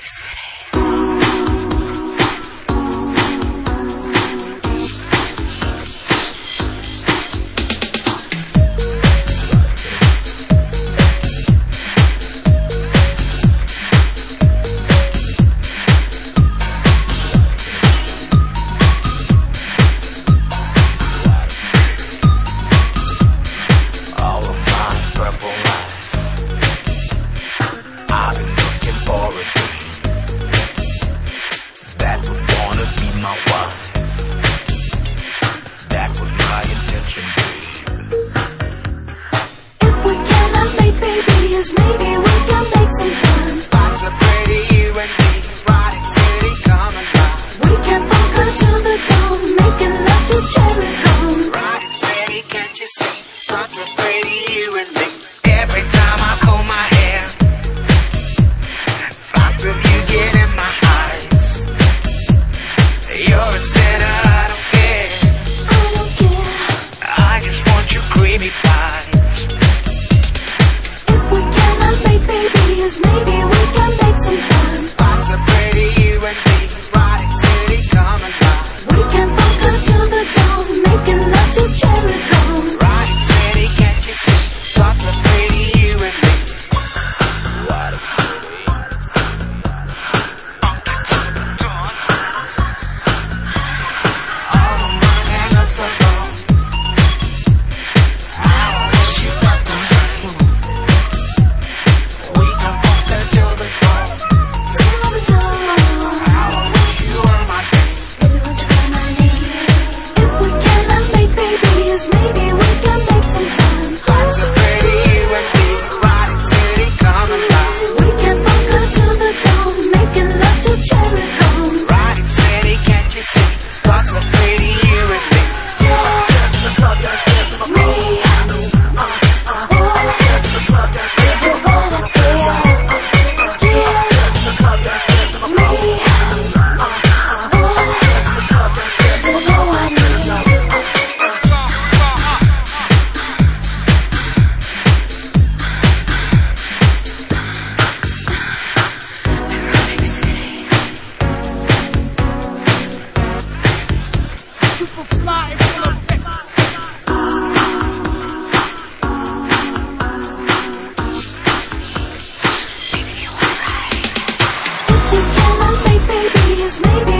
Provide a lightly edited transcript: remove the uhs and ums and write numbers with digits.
Maybe we can make some time. Lots of pretty you and me, riding city, come alive. We can funk until the dawn, making love till cherries gone. Riding city, can't you see? Lots of pretty you and me. Every time I comb my hair, thoughts of you get in my eyes. You're a sinner, I don't care. I don't care. I just want your creamy thighs. Maybe we can make some time. Lots of pretty you and me, riding city, come alive. We can funk until the dawn, making love till cherries gone. Riding city, can't you see? Lots of pretty you and me. Riding city, funky to the dawn. All of my hang-ups are gone. I wish you felt the same. We can funk until the dawn. Till the dawn. I wish you were my baby. Baby, won't you call my name? If we cannot make babies, maybe we can make some time. Lots of pretty you and me, riding city, come alive. We can funk until the dawn, making love till cherries gone. Riding city, can't you see? Lots of pretty you and me. Super fly, full of If we cannot make babies, maybe